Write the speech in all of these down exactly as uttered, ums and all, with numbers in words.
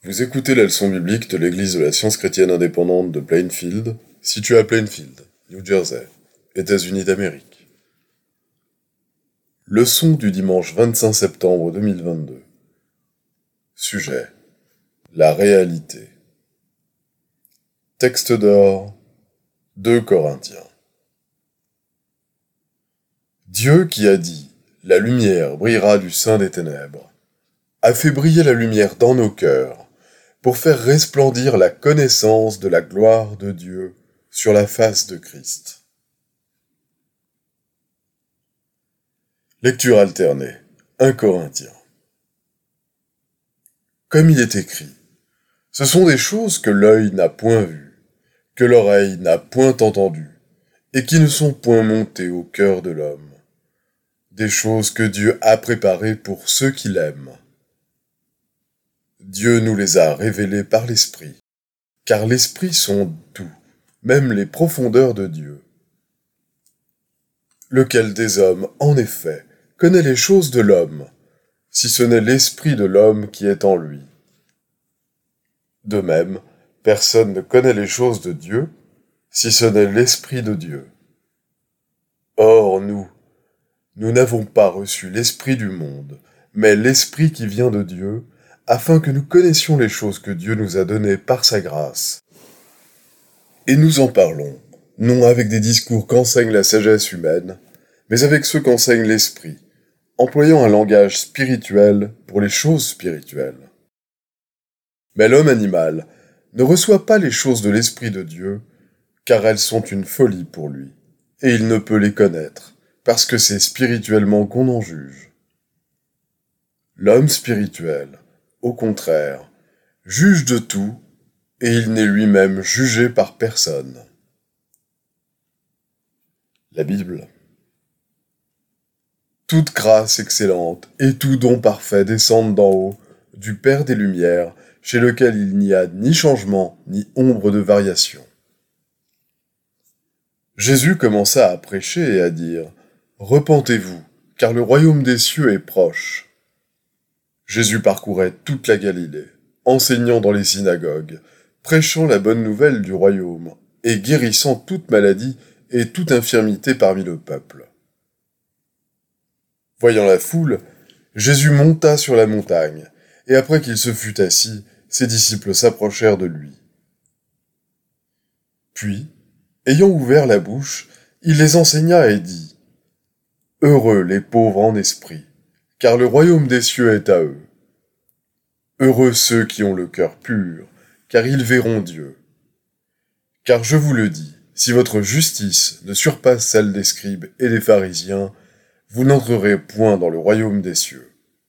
Vous écoutez la leçon biblique de l'Église de la Science chrétienne indépendante de Plainfield, située à Plainfield, New Jersey, États-Unis d'Amérique. Leçon du dimanche vingt-cinq septembre deux mille vingt-deux. Sujet: la réalité. Texte d'or, deux Corinthiens. Dieu qui a dit « La lumière brillera du sein des ténèbres » a fait briller la lumière dans nos cœurs pour faire resplendir la connaissance de la gloire de Dieu sur la face de Christ. Lecture alternée. un Corinthiens. Comme il est écrit, ce sont des choses que l'œil n'a point vues, que l'oreille n'a point entendues, et qui ne sont point montées au cœur de l'homme. Des choses que Dieu a préparées pour ceux qui l'aiment. Dieu nous les a révélées par l'Esprit, car l'Esprit sonde tout, même les profondeurs de Dieu. Lequel des hommes, en effet, connaît les choses de l'homme, si ce n'est l'Esprit de l'homme qui est en lui? De même, personne ne connaît les choses de Dieu, si ce n'est l'Esprit de Dieu. Or, nous, nous n'avons pas reçu l'Esprit du monde, mais l'Esprit qui vient de Dieu, afin que nous connaissions les choses que Dieu nous a données par sa grâce. Et nous en parlons, non avec des discours qu'enseigne la sagesse humaine, mais avec ceux qu'enseigne l'Esprit, employant un langage spirituel pour les choses spirituelles. Mais l'homme animal ne reçoit pas les choses de l'Esprit de Dieu, car elles sont une folie pour lui, et il ne peut les connaître, parce que c'est spirituellement qu'on en juge. L'homme spirituel, au contraire, juge de tout, et il n'est lui-même jugé par personne. La Bible. Toute grâce excellente et tout don parfait descendent d'en haut, du Père des Lumières, chez lequel il n'y a ni changement, ni ombre de variation. Jésus commença à prêcher et à dire « Repentez-vous, car le royaume des cieux est proche ». Jésus parcourait toute la Galilée, enseignant dans les synagogues, prêchant la bonne nouvelle du royaume et guérissant toute maladie et toute infirmité parmi le peuple. Voyant la foule, Jésus monta sur la montagne, et après qu'il se fut assis, ses disciples s'approchèrent de lui. Puis, ayant ouvert la bouche, il les enseigna et dit « Heureux les pauvres en esprit, car le royaume des cieux est à eux. Heureux ceux qui ont le cœur pur, car ils verront Dieu. Car je vous le dis, si votre justice ne surpasse celle des scribes et des pharisiens, vous n'entrerez point dans le royaume des cieux.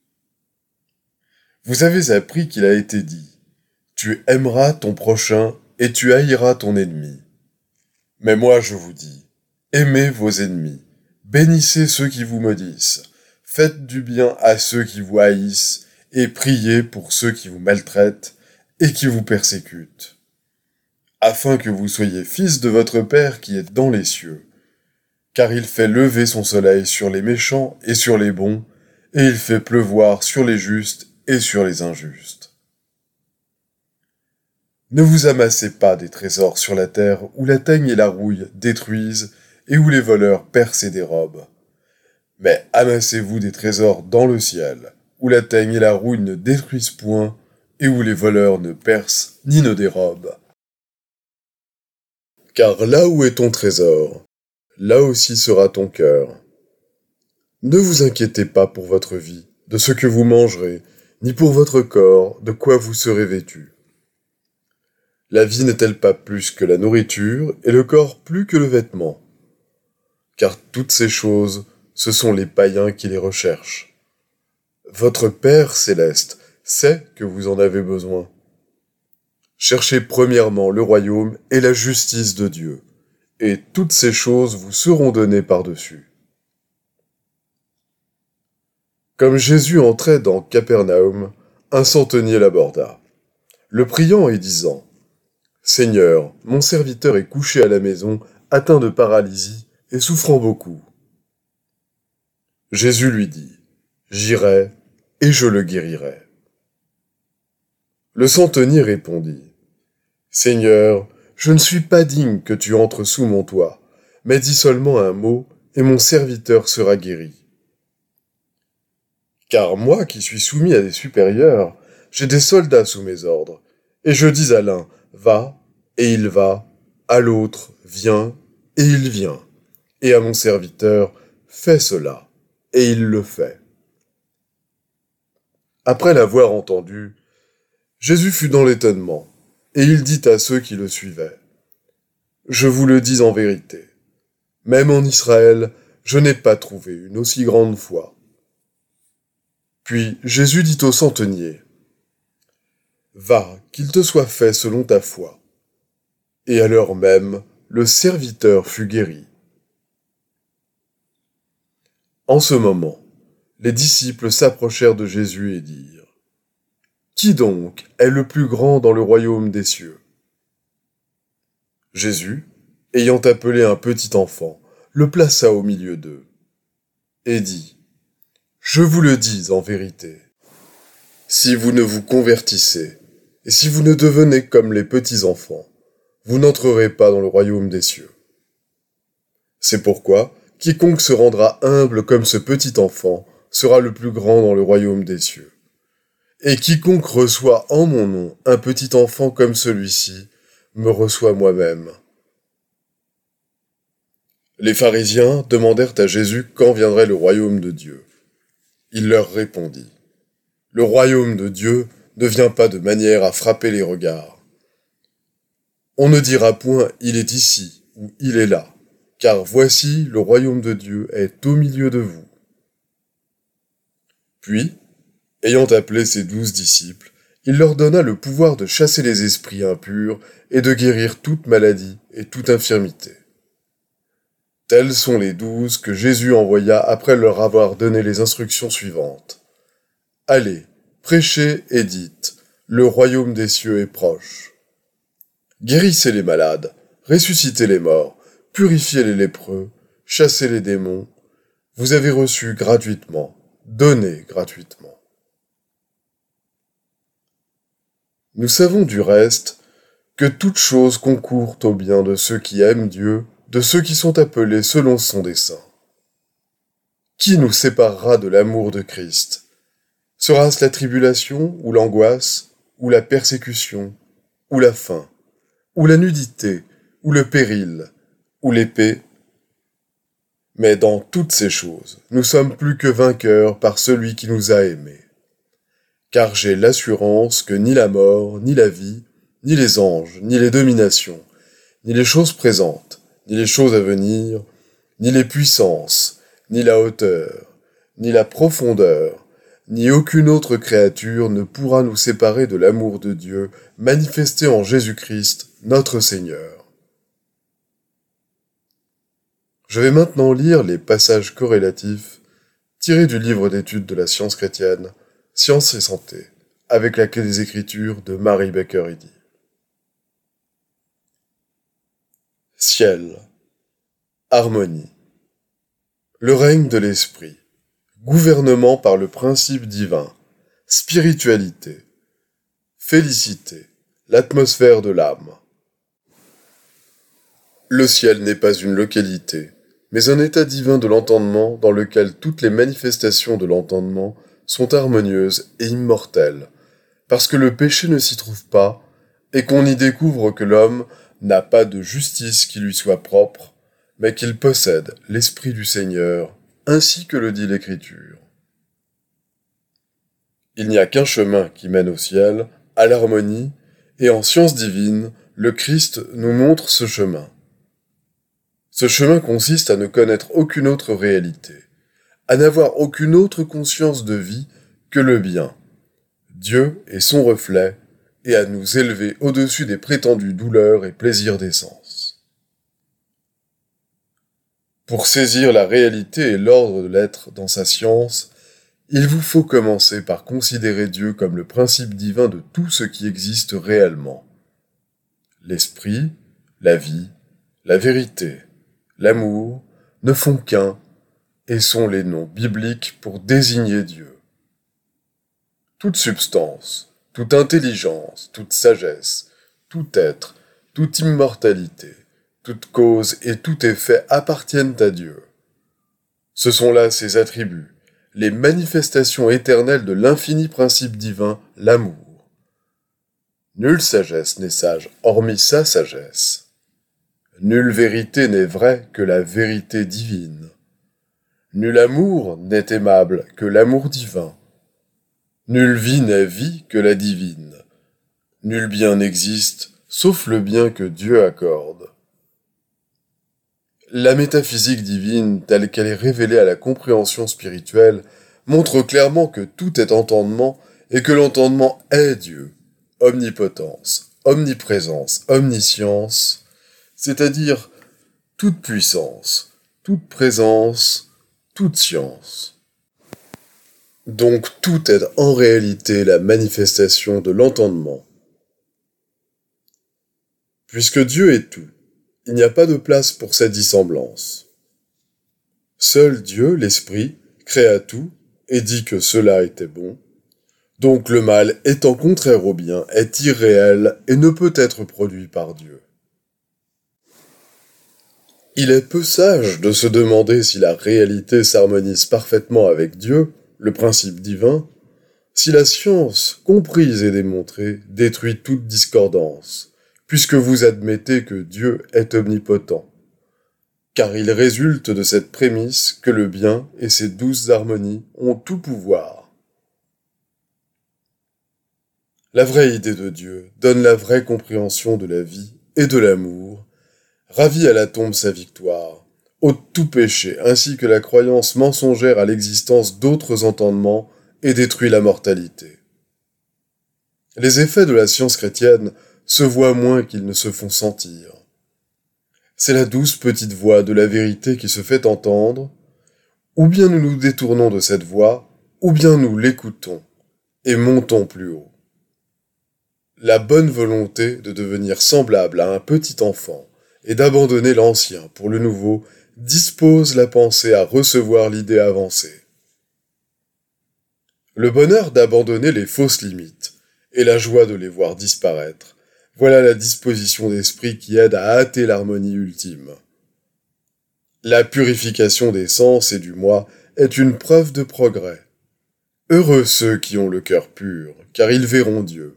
Vous avez appris qu'il a été dit, tu aimeras ton prochain et tu haïras ton ennemi. Mais moi je vous dis, aimez vos ennemis, bénissez ceux qui vous maudissent, faites du bien à ceux qui vous haïssent, et priez pour ceux qui vous maltraitent et qui vous persécutent, afin que vous soyez fils de votre Père qui est dans les cieux. Car il fait lever son soleil sur les méchants et sur les bons, et il fait pleuvoir sur les justes et sur les injustes. Ne vous amassez pas des trésors sur la terre où la teigne et la rouille détruisent et où les voleurs percent et dérobent. Mais amassez-vous des trésors dans le ciel, où la teigne et la rouille ne détruisent point, et où les voleurs ne percent ni ne dérobent. Car là où est ton trésor, là aussi sera ton cœur. Ne vous inquiétez pas pour votre vie, de ce que vous mangerez, ni pour votre corps, de quoi vous serez vêtus. La vie n'est-elle pas plus que la nourriture, et le corps plus que le vêtement? Car toutes ces choses, ce sont les païens qui les recherchent. Votre Père céleste sait que vous en avez besoin. Cherchez premièrement le royaume et la justice de Dieu, et toutes ces choses vous seront données par-dessus. Comme Jésus entrait dans Capernaum, un centenier l'aborda, le priant et disant « Seigneur, mon serviteur est couché à la maison, atteint de paralysie et souffrant beaucoup. » Jésus lui dit « J'irai et je le guérirai. » Le centenier répondit, « Seigneur, je ne suis pas digne que tu entres sous mon toit, mais dis seulement un mot, et mon serviteur sera guéri. Car moi qui suis soumis à des supérieurs, j'ai des soldats sous mes ordres, et je dis à l'un, va, et il va, à l'autre, viens, et il vient, et à mon serviteur, fais cela, et il le fait. » Après l'avoir entendu, Jésus fut dans l'étonnement, et il dit à ceux qui le suivaient, « Je vous le dis en vérité, même en Israël, je n'ai pas trouvé une aussi grande foi. » Puis Jésus dit au centenier, « Va, qu'il te soit fait selon ta foi. » Et à l'heure même, le serviteur fut guéri. En ce moment, les disciples s'approchèrent de Jésus et dirent, « Qui donc est le plus grand dans le royaume des cieux ?» Jésus, ayant appelé un petit enfant, le plaça au milieu d'eux, et dit, « Je vous le dis en vérité, si vous ne vous convertissez, et si vous ne devenez comme les petits enfants, vous n'entrerez pas dans le royaume des cieux. C'est pourquoi, quiconque se rendra humble comme ce petit enfant sera le plus grand dans le royaume des cieux. Et quiconque reçoit en mon nom un petit enfant comme celui-ci, me reçoit moi-même. » Les pharisiens demandèrent à Jésus quand viendrait le royaume de Dieu. Il leur répondit, « Le royaume de Dieu ne vient pas de manière à frapper les regards. On ne dira point « il est ici » ou « il est là », car voici le royaume de Dieu est au milieu de vous. » Puis, ayant appelé ses douze disciples, il leur donna le pouvoir de chasser les esprits impurs et de guérir toute maladie et toute infirmité. Tels sont les douze que Jésus envoya après leur avoir donné les instructions suivantes. « Allez, prêchez et dites, le royaume des cieux est proche. Guérissez les malades, ressuscitez les morts, purifiez les lépreux, chassez les démons. Vous avez reçu gratuitement, donnez gratuitement. » Nous savons du reste que toutes choses concourent au bien de ceux qui aiment Dieu, de ceux qui sont appelés selon son dessein. Qui nous séparera de l'amour de Christ? Sera-ce la tribulation, ou l'angoisse, ou la persécution, ou la faim, ou la nudité, ou le péril, ou l'épée? Mais dans toutes ces choses, nous sommes plus que vainqueurs par celui qui nous a aimés. Car j'ai l'assurance que ni la mort, ni la vie, ni les anges, ni les dominations, ni les choses présentes, ni les choses à venir, ni les puissances, ni la hauteur, ni la profondeur, ni aucune autre créature ne pourra nous séparer de l'amour de Dieu manifesté en Jésus-Christ, notre Seigneur. Je vais maintenant lire les passages corrélatifs tirés du livre d'études de la science chrétienne, Science et santé, avec la clé des Écritures de Mary Baker Eddy. Ciel, harmonie, le règne de l'esprit, gouvernement par le principe divin, spiritualité, félicité, l'atmosphère de l'âme. Le ciel n'est pas une localité, mais un état divin de l'entendement dans lequel toutes les manifestations de l'entendement sont harmonieuses et immortelles, parce que le péché ne s'y trouve pas, et qu'on y découvre que l'homme n'a pas de justice qui lui soit propre, mais qu'il possède l'Esprit du Seigneur, ainsi que le dit l'Écriture. Il n'y a qu'un chemin qui mène au ciel, à l'harmonie, et en science divine, le Christ nous montre ce chemin. Ce chemin consiste à ne connaître aucune autre réalité, à n'avoir aucune autre conscience de vie que le bien, Dieu et son reflet, et à nous élever au-dessus des prétendues douleurs et plaisirs des sens. Pour saisir la réalité et l'ordre de l'être dans sa science, il vous faut commencer par considérer Dieu comme le principe divin de tout ce qui existe réellement. L'esprit, la vie, la vérité, l'amour ne font qu'un et sont les noms bibliques pour désigner Dieu. Toute substance, toute intelligence, toute sagesse, tout être, toute immortalité, toute cause et tout effet appartiennent à Dieu. Ce sont là ses attributs, les manifestations éternelles de l'infini principe divin, l'amour. Nulle sagesse n'est sage, hormis sa sagesse. Nulle vérité n'est vraie que la vérité divine. Nul amour n'est aimable que l'amour divin. Nulle vie n'est vie que la divine. Nul bien n'existe, sauf le bien que Dieu accorde. La métaphysique divine, telle qu'elle est révélée à la compréhension spirituelle, montre clairement que tout est entendement et que l'entendement est Dieu, omnipotence, omniprésence, omniscience, c'est-à-dire toute puissance, toute présence, toute science. Donc tout est en réalité la manifestation de l'entendement. Puisque Dieu est tout, il n'y a pas de place pour cette dissemblance. Seul Dieu, l'Esprit, créa tout et dit que cela était bon. Donc le mal, étant contraire au bien, est irréel et ne peut être produit par Dieu. Il est peu sage de se demander si la réalité s'harmonise parfaitement avec Dieu, le principe divin, si la science, comprise et démontrée, détruit toute discordance, puisque vous admettez que Dieu est omnipotent. Car il résulte de cette prémisse que le bien et ses douces harmonies ont tout pouvoir. La vraie idée de Dieu donne la vraie compréhension de la vie et de l'amour, ravit à la tombe sa victoire, ôte tout péché ainsi que la croyance mensongère à l'existence d'autres entendements et détruit la mortalité. Les effets de la science chrétienne se voient moins qu'ils ne se font sentir. C'est la douce petite voix de la vérité qui se fait entendre, ou bien nous nous détournons de cette voix, ou bien nous l'écoutons, et montons plus haut. La bonne volonté de devenir semblable à un petit enfant, et d'abandonner l'ancien pour le nouveau, dispose la pensée à recevoir l'idée avancée. Le bonheur d'abandonner les fausses limites, et la joie de les voir disparaître, voilà la disposition d'esprit qui aide à hâter l'harmonie ultime. La purification des sens et du moi est une preuve de progrès. Heureux ceux qui ont le cœur pur, car ils verront Dieu.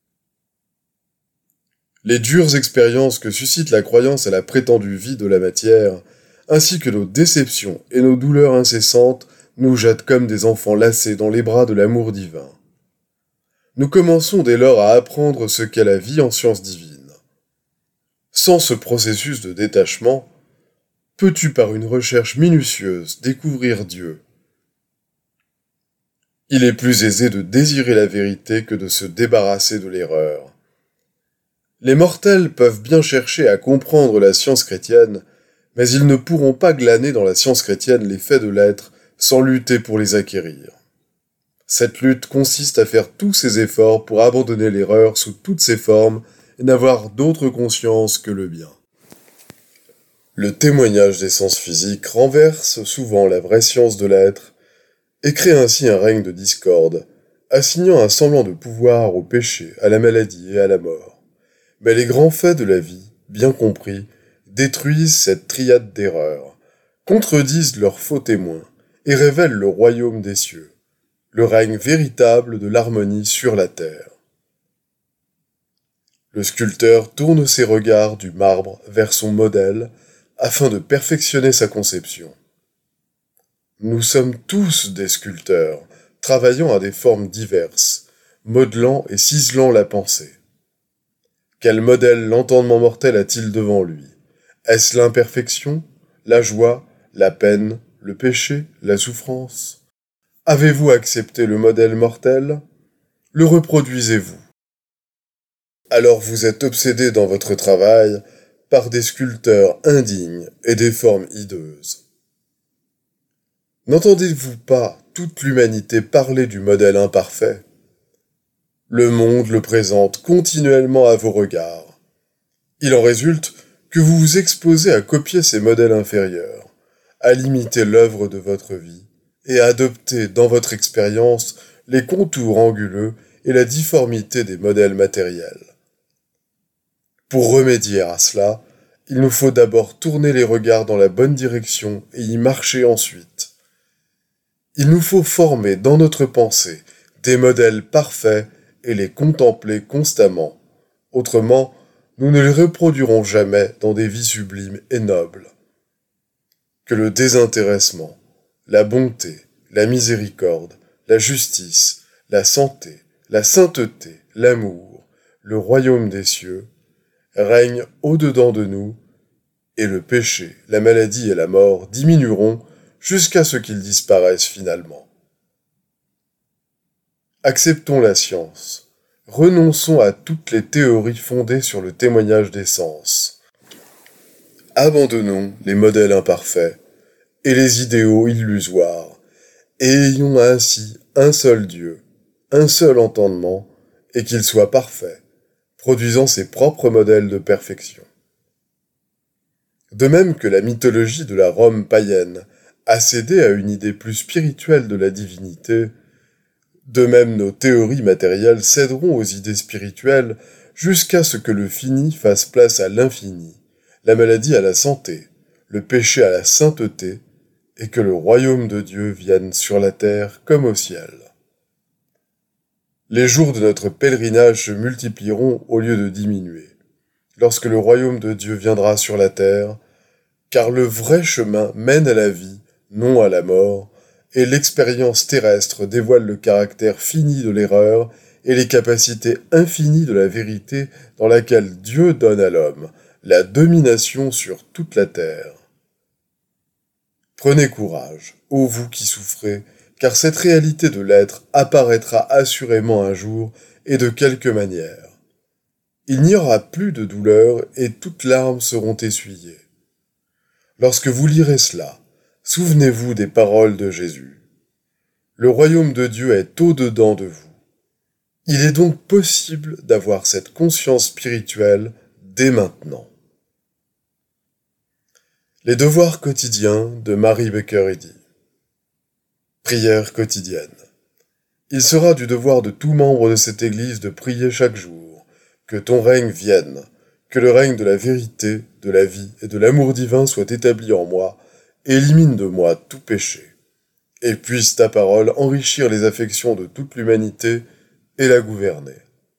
Les dures expériences que suscite la croyance à la prétendue vie de la matière, ainsi que nos déceptions et nos douleurs incessantes, nous jettent comme des enfants lassés dans les bras de l'amour divin. Nous commençons dès lors à apprendre ce qu'est la vie en science divine. Sans ce processus de détachement, peux-tu par une recherche minutieuse découvrir Dieu? Il est plus aisé de désirer la vérité que de se débarrasser de l'erreur. Les mortels peuvent bien chercher à comprendre la science chrétienne, mais ils ne pourront pas glaner dans la science chrétienne les faits de l'être sans lutter pour les acquérir. Cette lutte consiste à faire tous ses efforts pour abandonner l'erreur sous toutes ses formes et n'avoir d'autre conscience que le bien. Le témoignage des sens physiques renverse souvent la vraie science de l'être et crée ainsi un règne de discorde, assignant un semblant de pouvoir au péché, à la maladie et à la mort. Mais les grands faits de la vie, bien compris, détruisent cette triade d'erreurs, contredisent leurs faux témoins et révèlent le royaume des cieux, le règne véritable de l'harmonie sur la terre. Le sculpteur tourne ses regards du marbre vers son modèle afin de perfectionner sa conception. Nous sommes tous des sculpteurs, travaillant à des formes diverses, modelant et ciselant la pensée. Quel modèle l'entendement mortel a-t-il devant lui? Est-ce l'imperfection, la joie, la peine, le péché, la souffrance? Avez-vous accepté le modèle mortel? Le reproduisez-vous? Alors vous êtes obsédé dans votre travail par des sculpteurs indignes et des formes hideuses. N'entendez-vous pas toute l'humanité parler du modèle imparfait? Le monde le présente continuellement à vos regards. Il en résulte que vous vous exposez à copier ces modèles inférieurs, à limiter l'œuvre de votre vie, et à adopter dans votre expérience les contours anguleux et la difformité des modèles matériels. Pour remédier à cela, il nous faut d'abord tourner les regards dans la bonne direction et y marcher ensuite. Il nous faut former dans notre pensée des modèles parfaits et les contempler constamment. Autrement, nous ne les reproduirons jamais dans des vies sublimes et nobles. Que le désintéressement, la bonté, la miséricorde, la justice, la santé, la sainteté, l'amour, le royaume des cieux, règnent au-dedans de nous, et le péché, la maladie et la mort diminueront jusqu'à ce qu'ils disparaissent finalement. Acceptons la science. Renonçons à toutes les théories fondées sur le témoignage des sens. Abandonnons les modèles imparfaits et les idéaux illusoires, et ayons ainsi un seul Dieu, un seul entendement, et qu'il soit parfait, produisant ses propres modèles de perfection. De même que la mythologie de la Rome païenne a cédé à une idée plus spirituelle de la divinité, de même nos théories matérielles céderont aux idées spirituelles jusqu'à ce que le fini fasse place à l'infini, la maladie à la santé, le péché à la sainteté, et que le royaume de Dieu vienne sur la terre comme au ciel. Les jours de notre pèlerinage se multiplieront au lieu de diminuer, lorsque le royaume de Dieu viendra sur la terre, car le vrai chemin mène à la vie, non à la mort, et l'expérience terrestre dévoile le caractère fini de l'erreur et les capacités infinies de la vérité dans laquelle Dieu donne à l'homme la domination sur toute la terre. Prenez courage, ô vous qui souffrez, car cette réalité de l'être apparaîtra assurément un jour et de quelque manière. Il n'y aura plus de douleur et toutes larmes seront essuyées. Lorsque vous lirez cela, souvenez-vous des paroles de Jésus. Le royaume de Dieu est au-dedans de vous. Il est donc possible d'avoir cette conscience spirituelle dès maintenant. Les devoirs quotidiens de Mary Baker Eddy. Prière quotidienne. Il sera du devoir de tout membre de cette Église de prier chaque jour, que ton règne vienne, que le règne de la vérité, de la vie et de l'amour divin soit établi en moi, élimine de moi tout péché, et puisse ta parole enrichir les affections de toute l'humanité et la gouverner.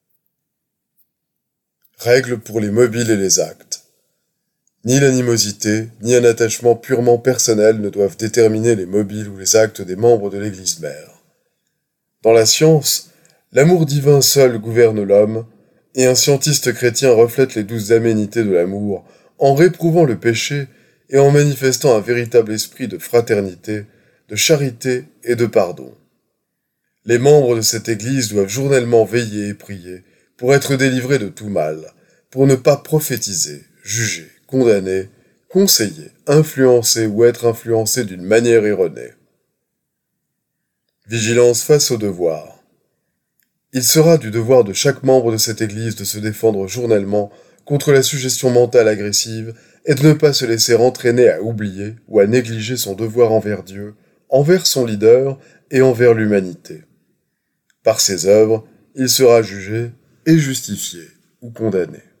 Règle pour les mobiles et les actes. Ni l'animosité, ni un attachement purement personnel ne doivent déterminer les mobiles ou les actes des membres de l'Église mère. Dans la science, l'amour divin seul gouverne l'homme, et un scientiste chrétien reflète les douze aménités de l'amour en réprouvant le péché et en manifestant un véritable esprit de fraternité, de charité et de pardon. Les membres de cette Église doivent journellement veiller et prier pour être délivrés de tout mal, pour ne pas prophétiser, juger, condamner, conseiller, influencer ou être influencés d'une manière erronée. Vigilance face au devoir. Il sera du devoir de chaque membre de cette Église de se défendre journellement contre la suggestion mentale agressive et de ne pas se laisser entraîner à oublier ou à négliger son devoir envers Dieu, envers son leader et envers l'humanité. Par ses œuvres, il sera jugé et justifié ou condamné.